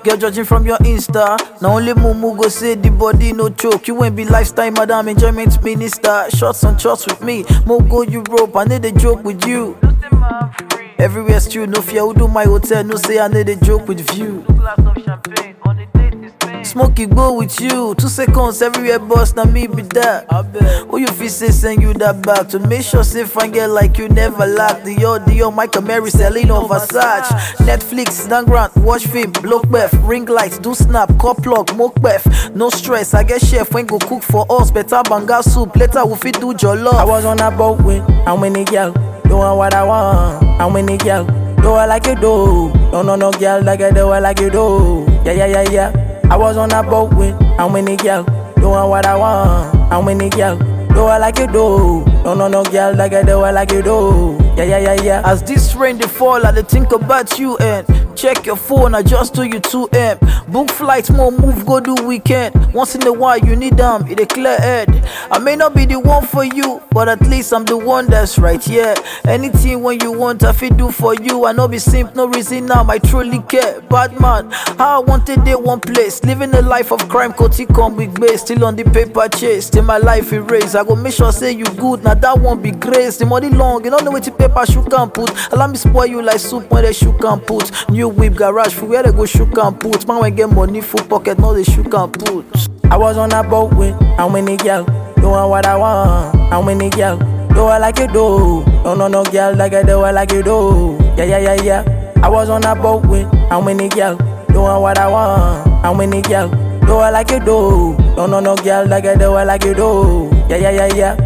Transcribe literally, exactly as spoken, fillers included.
Girl judging from your Insta. Now only Mumu go say the body no choke. You ain't be lifestyle madam, enjoyment minister. Shots on shots with me. Mo go Europe, I need a joke with you. Everywhere still no fear. Who do my hotel? No say I need a joke with view. Smokey go with you. Two seconds everywhere boss. Now me be that. Who you feel say send you that back to make sure say fine girl like you never lack. The yo, the yo, Michael Mary, Selena, Versace, Netflix, Dan Grant, watch film, block beth, ring lights, do snap, cop plug, moke beth. No stress, I get chef when go cook for us. Better banga soup, later we fit do jollof. I was on a boat with how many girl doing what I want. How many girl do I like you do? No no no girl like I do I like you do. Yeah yeah yeah yeah. I was on a boat with how many girl doing what I want. How many girl do I like you do? No no no girl like I do I like you do. Yeah yeah yeah yeah. As this rain they fall, I dey think about you and check your phone, adjust to you two M. Book flights, more move, go do weekend. Once in a while you need them, it a clear head. I may not be the one for you, but at least I'm the one that's right, yeah. Anything when you want, I fit do for you. I know be simp, no reason now, I truly care. Bad man, how I wanted day one place. Living a life of crime, Koti come big base. Still on the paper chase, till my life erase. I go make sure say you good, now that won't be grace. The money long, you don't know what the paper shoe can put. Allow me spoil you like soup when they shoe can put. New whip garage for where they go shoe can put. Man when get money full pocket, no they shoe can put. I was on a boat with how many girl doing what I want. How many girl do I like you do? No no no girl like I do I like you do. Yeah yeah yeah yeah. I was on a boat with how many girl doing what I want. How many girl do I like you do? No no no girl like I do I like you do. Yeah yeah yeah yeah.